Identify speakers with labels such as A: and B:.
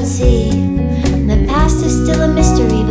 A: see. And the past is still a mystery.